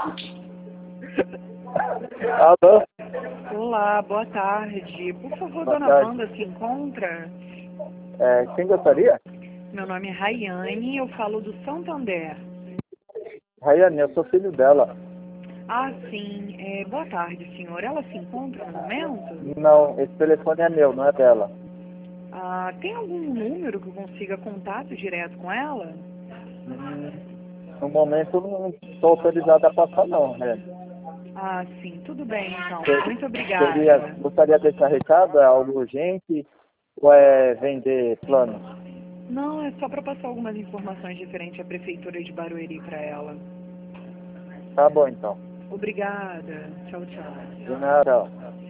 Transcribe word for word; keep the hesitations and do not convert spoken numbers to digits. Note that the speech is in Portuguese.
Alô? Olá, boa tarde. Por favor, Boa dona tarde. Wanda se encontra? É, quem gostaria? Meu nome é Rayane, eu falo do Santander. Rayane, eu sou filho dela. Ah, sim. É, boa tarde, senhor. Ela se encontra no momento? Não, esse telefone é meu, não é dela. Ah, tem algum número que eu consiga contato direto com ela? Hum, no momento não estou autorizado a passar não, né? Ah, sim. Tudo bem, então. Ser- Muito Seria, obrigada. gostaria de deixar recado? É algo urgente ou é vender planos? Não, é só para passar algumas informações referentes à Prefeitura de Barueri para ela. Tá bom então. Obrigada. Tchau, De tchau. nada.